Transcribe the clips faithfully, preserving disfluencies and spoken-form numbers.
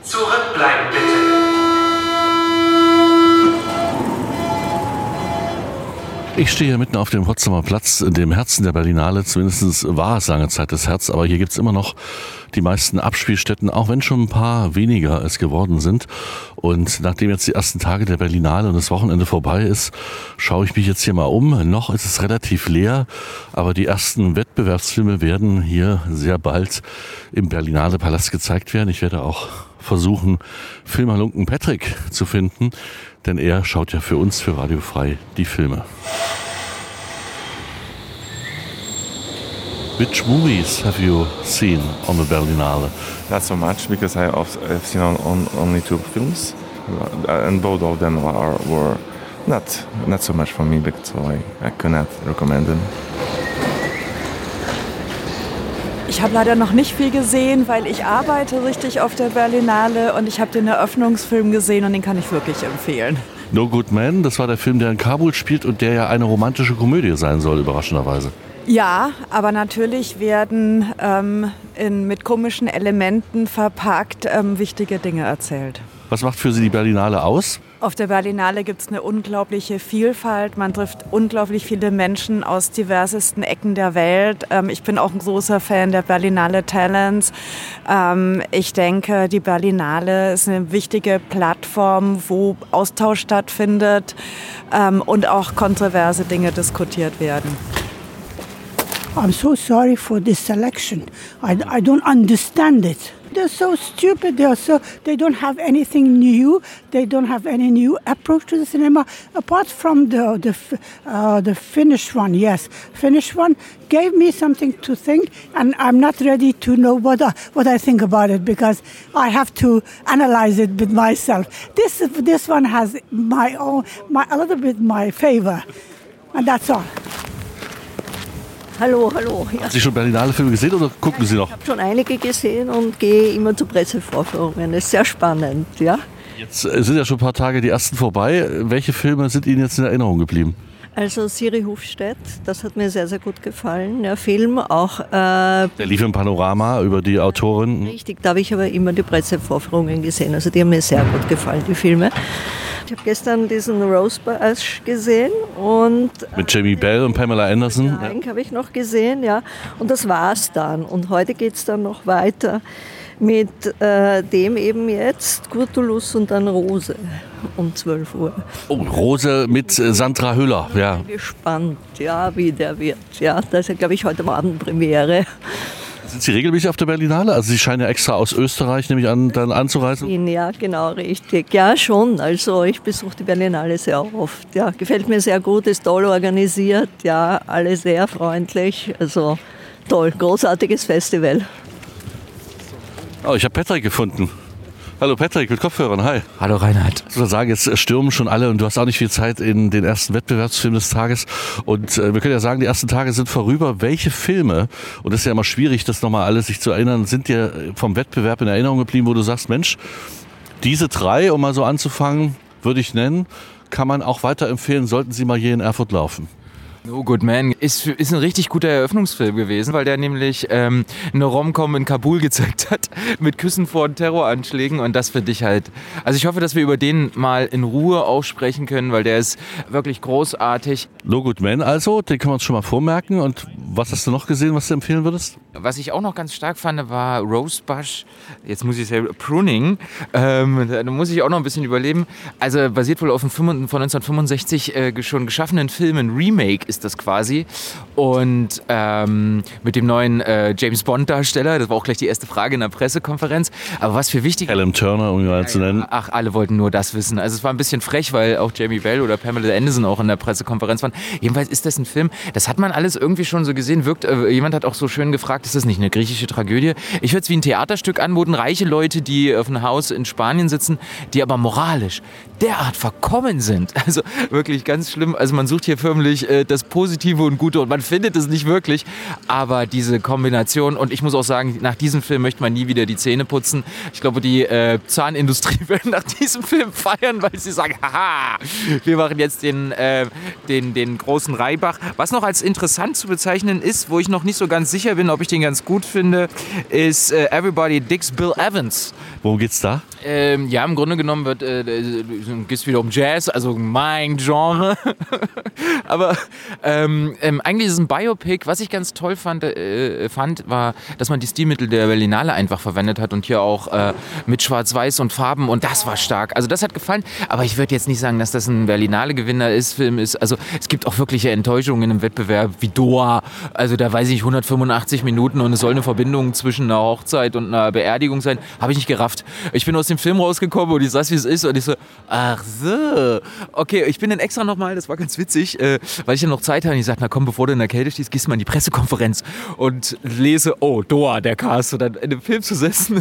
Zurückbleiben bitte. Ich stehe hier mitten auf dem Potsdamer Platz, in dem Herzen der Berlinale. Zumindest war es lange Zeit das Herz, aber hier gibt's immer noch die meisten Abspielstätten, auch wenn schon ein paar weniger es geworden sind. Und nachdem jetzt die ersten Tage der Berlinale und das Wochenende vorbei ist, schaue ich mich jetzt hier mal um. Noch ist es relativ leer, aber die ersten Wettbewerbsfilme werden hier sehr bald im Berlinale Palast gezeigt werden. Ich werde auch versuchen, Filmhalunken Patrick zu finden, denn er schaut ja für uns, für Radio Frei, die Filme. Which movies have you seen on the Berlinale? Not so much, because I have seen on, on, only two films, and both of them are, were not not so much for me, but so I, I cannot recommend them. Ich habe leider noch nicht viel gesehen, weil ich arbeite richtig auf der Berlinale und ich habe den Eröffnungsfilm gesehen und den kann ich wirklich empfehlen. No Good Man, das war der Film, der in Kabul spielt und der ja eine romantische Komödie sein soll, überraschenderweise. Ja, aber natürlich werden ähm, in, mit komischen Elementen verpackt ähm, wichtige Dinge erzählt. Was macht für Sie die Berlinale aus? Auf der Berlinale gibt es eine unglaubliche Vielfalt. Man trifft unglaublich viele Menschen aus diversesten Ecken der Welt. Ähm, ich bin auch ein großer Fan der Berlinale Talents. Ähm, ich denke, die Berlinale ist eine wichtige Plattform, wo Austausch stattfindet ähm, und auch kontroverse Dinge diskutiert werden. I'm so sorry for this selection. I, I don't understand it. They're so stupid. They're so they don't have anything new. They don't have any new approach to the cinema apart from the the uh, the Finnish one. Yes, Finnish one gave me something to think, and I'm not ready to know what I, what I think about it because I have to analyze it with myself. This this one has my own my a little bit my favor, and that's all. Hallo, hallo. Ja. Haben Sie schon Berlinale-Filme gesehen oder gucken Sie noch? Ich habe schon einige gesehen und gehe immer zu Pressevorführungen. Das ist sehr spannend, ja. Jetzt sind ja schon ein paar Tage die ersten vorbei. Welche Filme sind Ihnen jetzt in Erinnerung geblieben? Also Siri Hufstedt, das hat mir sehr, sehr gut gefallen. Der Film auch. Äh, Der lief im Panorama über die Autorin. Richtig, da habe ich aber immer die Pressevorführungen gesehen. Also die haben mir sehr gut gefallen, die Filme. Ich habe gestern diesen Rosebush gesehen und mit Jamie Bell und Pamela Anderson. Ja. Habe ich noch gesehen, ja. Und das war's dann. Und heute geht es dann noch weiter mit äh, dem eben jetzt Kurtulus und dann Rose um zwölf Uhr. Oh, Rose mit äh, Sandra Hüller, ja. Ich bin gespannt, ja, wie der wird. Ja, das ist ja, glaube ich, heute Abend Premiere. Sind Sie regelmäßig auf der Berlinale? Also Sie scheinen ja extra aus Österreich, nehme ich an, dann anzureisen? Ja, genau, richtig. Ja, schon. Also ich besuche die Berlinale sehr oft. Ja, gefällt mir sehr gut, ist toll organisiert. Ja, alle sehr freundlich. Also toll, großartiges Festival. Oh, ich habe Patrick gefunden. Hallo Patrick, mit Kopfhörern, hi. Hallo Reinhard. Ich würde sagen, jetzt stürmen schon alle und du hast auch nicht viel Zeit in den ersten Wettbewerbsfilm des Tages. Und äh, wir können ja sagen, die ersten Tage sind vorüber. Welche Filme, und das ist ja immer schwierig, das nochmal alles sich zu erinnern, sind dir vom Wettbewerb in Erinnerung geblieben, wo du sagst, Mensch, diese drei, um mal so anzufangen, würde ich nennen, kann man auch weiterempfehlen, sollten sie mal hier in Erfurt laufen. No Good Man ist, ist ein richtig guter Eröffnungsfilm gewesen, weil der nämlich ähm, eine Rom-Com in Kabul gezeigt hat, mit Küssen vor Terroranschlägen und das finde ich halt, also ich hoffe, dass wir über den mal in Ruhe aussprechen können, weil der ist wirklich großartig. No Good Man also, den können wir uns schon mal vormerken und was hast du noch gesehen, was du empfehlen würdest? Was ich auch noch ganz stark fand, war Rosebush, jetzt muss ich sagen, Pruning, ähm, da muss ich auch noch ein bisschen überleben, also basiert wohl auf einem von neunzehnhundertfünfundsechzig äh, schon geschaffenen Film, ein Remake ist das quasi und ähm, mit dem neuen äh, James Bond Darsteller, das war auch gleich die erste Frage in der Pressekonferenz, aber was für wichtig... Alan Turner, um ihn mal zu nennen. Ach, alle wollten nur das wissen, also es war ein bisschen frech, weil auch Jamie Bell oder Pamela Anderson auch in der Pressekonferenz waren, jedenfalls ist das ein Film, das hat man alles irgendwie schon so gesehen, wirkt, äh, jemand hat auch so schön gefragt, ist das nicht eine griechische Tragödie? Ich würde es wie ein Theaterstück anmuten, reiche Leute, die auf einem Haus in Spanien sitzen, die aber moralisch derart verkommen sind, also wirklich ganz schlimm, also man sucht hier förmlich äh, das Positive und Gute und man findet es nicht wirklich, aber diese Kombination und ich muss auch sagen, nach diesem Film möchte man nie wieder die Zähne putzen. Ich glaube, die äh, Zahnindustrie wird nach diesem Film feiern, weil sie sagen, haha, wir machen jetzt den, äh, den, den großen Reibach. Was noch als interessant zu bezeichnen einen ist, wo ich noch nicht so ganz sicher bin, ob ich den ganz gut finde, ist äh, Everybody Digs Bill Evans. Worum geht's da? Ähm, ja, im Grunde genommen wird äh, geht's wieder um Jazz, also mein Genre. Aber ähm, ähm, eigentlich ist es ein Biopic. Was ich ganz toll fand, äh, fand, war, dass man die Stilmittel der Berlinale einfach verwendet hat und hier auch äh, mit Schwarz-Weiß und Farben, und das war stark. Also das hat gefallen, aber ich würde jetzt nicht sagen, dass das ein Berlinale-Gewinner ist, Film ist. Also es gibt auch wirkliche Enttäuschungen im Wettbewerb, wie Doha. Also da weiß ich hundertfünfundachtzig Minuten und es soll eine Verbindung zwischen einer Hochzeit und einer Beerdigung sein. Habe ich nicht gerafft. Ich bin aus dem Film rausgekommen und ich saß, wie es ist, und ich so, ach so. Okay, ich bin dann extra nochmal, das war ganz witzig, äh, weil ich ja noch Zeit hatte. Ich sagte, na komm, bevor du in der Kälte stehst, gehst du mal in die Pressekonferenz und lese, oh, Doha, der Cast, und dann in einem Film zu sitzen,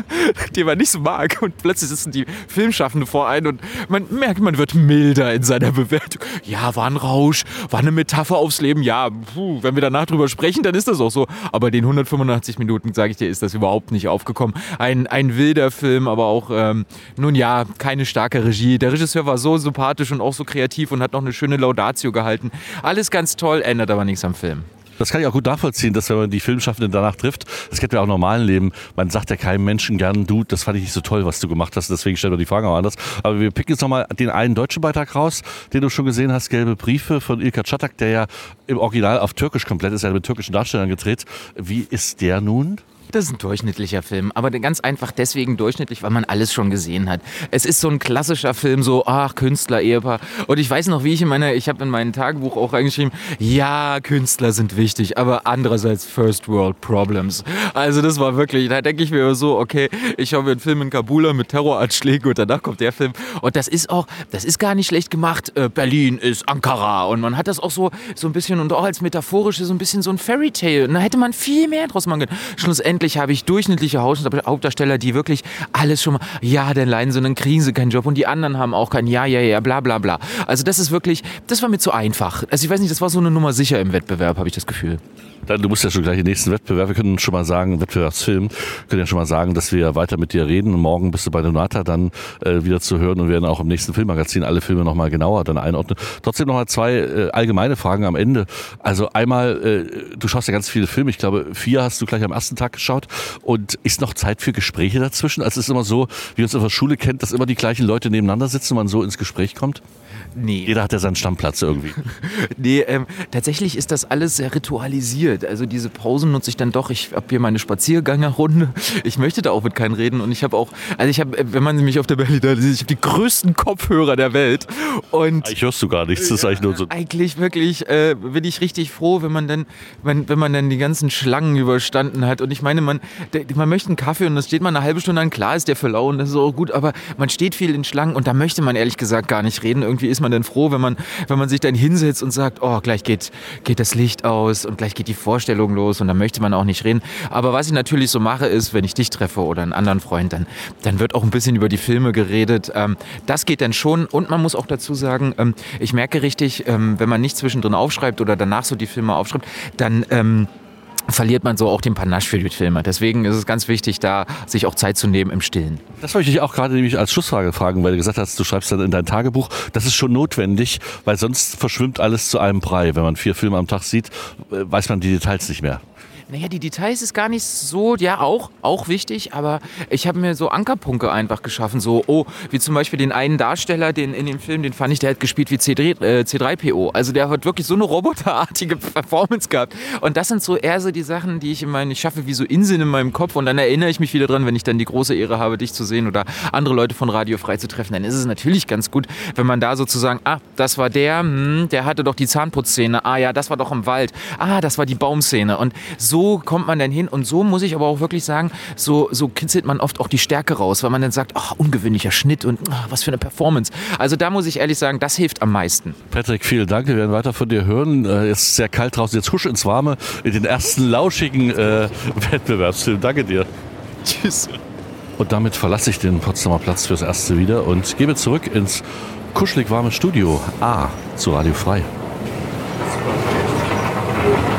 den man nicht so mag, und plötzlich sitzen die Filmschaffenden vor einem und man merkt, man wird milder in seiner Bewertung. Ja, war ein Rausch, war eine Metapher aufs Leben, ja, puh, wenn wir danach drüber sprechen, dann ist das auch so. Aber den hundertfünfundachtzig Minuten, sage ich dir, ist das überhaupt nicht aufgekommen. Ein, ein wilder Film, aber auch, ähm, nun ja, keine starke Regie. Der Regisseur war so sympathisch und auch so kreativ und hat noch eine schöne Laudatio gehalten. Alles ganz toll, ändert aber nichts am Film. Das kann ich auch gut nachvollziehen, dass wenn man die Filmschaffenden danach trifft, das kennt man auch im normalen Leben, man sagt ja keinem Menschen gern, du, das fand ich nicht so toll, was du gemacht hast, deswegen stellen wir die Frage auch anders. Aber wir picken jetzt nochmal den einen deutschen Beitrag raus, den du schon gesehen hast, Gelbe Briefe von İlker Çatak, der ja im Original auf Türkisch komplett ist, er hat mit türkischen Darstellern gedreht. Wie ist der nun? Das ist ein durchschnittlicher Film, aber ganz einfach deswegen durchschnittlich, weil man alles schon gesehen hat. Es ist so ein klassischer Film, so, ach, Künstler-Ehepaar. Und ich weiß noch, wie ich in meiner, ich habe in meinem Tagebuch auch reingeschrieben, ja, Künstler sind wichtig, aber andererseits First World Problems. Also das war wirklich, da denke ich mir so, okay, ich schaue mir einen Film in Kabul mit Terroranschlägen und danach kommt der Film. Und das ist auch, das ist gar nicht schlecht gemacht. Berlin ist Ankara, und man hat das auch so, so ein bisschen, und auch als metaphorische, so ein bisschen so ein Fairy-Tale. Und da hätte man viel mehr draus machen können. Schlussendlich habe ich durchschnittliche Hauptdarsteller, die wirklich alles schon mal, ja, dann leiden sie, dann kriegen sie keinen Job, und die anderen haben auch keinen, ja, ja, ja, bla, bla, bla. Also das ist wirklich, das war mir zu einfach. Also ich weiß nicht, das war so eine Nummer sicher im Wettbewerb, habe ich das Gefühl. Dann, du musst ja schon gleich den nächsten Wettbewerb, wir können schon mal sagen, Wettbewerbsfilm, können ja schon mal sagen, dass wir weiter mit dir reden. Morgen bist du bei Donata dann äh, wieder zu hören, und werden auch im nächsten Filmmagazin alle Filme nochmal genauer dann einordnen. Trotzdem nochmal zwei äh, allgemeine Fragen am Ende. Also einmal, äh, du schaust ja ganz viele Filme, ich glaube vier hast du gleich am ersten Tag geschaut, und ist noch Zeit für Gespräche dazwischen? Also es ist immer so, wie man es auf der Schule kennt, dass immer die gleichen Leute nebeneinander sitzen und man so ins Gespräch kommt? Nee. Jeder hat ja seinen Stammplatz irgendwie. Nee, ähm, tatsächlich ist das alles sehr ritualisiert. Also diese Pausen nutze ich dann doch. Ich habe hier meine Spaziergangerrunde. Ich möchte da auch mit keinem reden. Und ich habe auch, also ich habe, wenn man mich auf der Berlinale sieht, ich habe die größten Kopfhörer der Welt. Und eigentlich hörst du gar nichts. Das ist eigentlich nur so. Eigentlich wirklich äh, bin ich richtig froh, wenn man dann, wenn, wenn man dann die ganzen Schlangen überstanden hat. Und ich meine, man, der, man möchte einen Kaffee und dann steht man eine halbe Stunde an. Klar ist der für lau und das ist auch gut, aber man steht viel in Schlangen und da möchte man ehrlich gesagt gar nicht reden. Irgendwie ist man dann froh, wenn man, wenn man sich dann hinsetzt und sagt, oh, gleich geht, geht das Licht aus und gleich geht die Vorstellung los und dann möchte man auch nicht reden. Aber was ich natürlich so mache, ist, wenn ich dich treffe oder einen anderen Freund, dann, dann wird auch ein bisschen über die Filme geredet. Ähm, das geht dann schon und man muss auch dazu sagen, ähm, ich merke richtig, ähm, wenn man nicht zwischendrin aufschreibt oder danach so die Filme aufschreibt, dann ähm, verliert man so auch den Panache für die Filme. Deswegen ist es ganz wichtig, da sich auch Zeit zu nehmen im Stillen. Das wollte ich dich auch gerade nämlich als Schlussfrage fragen, weil du gesagt hast, du schreibst dann in dein Tagebuch. Das ist schon notwendig, weil sonst verschwimmt alles zu einem Brei. Wenn man vier Filme am Tag sieht, weiß man die Details nicht mehr. Naja, die Details ist gar nicht so, ja auch, auch wichtig, aber ich habe mir so Ankerpunkte einfach geschaffen, so, oh, wie zum Beispiel den einen Darsteller, den in dem Film, den fand ich, der hat gespielt wie C drei P O, also der hat wirklich so eine roboterartige Performance gehabt und das sind so eher so die Sachen, die ich in meinen, ich schaffe wie so Inseln in meinem Kopf und dann erinnere ich mich wieder dran, wenn ich dann die große Ehre habe, dich zu sehen oder andere Leute von Radio Frei zu treffen, dann ist es natürlich ganz gut, wenn man da sozusagen, ah, das war der, hm, der hatte doch die Zahnputzszene, ah ja, das war doch im Wald, ah, das war die Baumszene und so So kommt man dann hin und so muss ich aber auch wirklich sagen, so, so kitzelt man oft auch die Stärke raus, weil man dann sagt, ach, ungewöhnlicher Schnitt und ach, was für eine Performance. Also da muss ich ehrlich sagen, das hilft am meisten. Patrick, vielen Dank, wir werden weiter von dir hören. Es ist sehr kalt draußen, jetzt husch ins Warme in den ersten lauschigen äh, Wettbewerbsfilm. Danke dir. Tschüss. Und damit verlasse ich den Potsdamer Platz fürs Erste wieder und gebe zurück ins kuschelig warme Studio A zu Radio Frei. Super.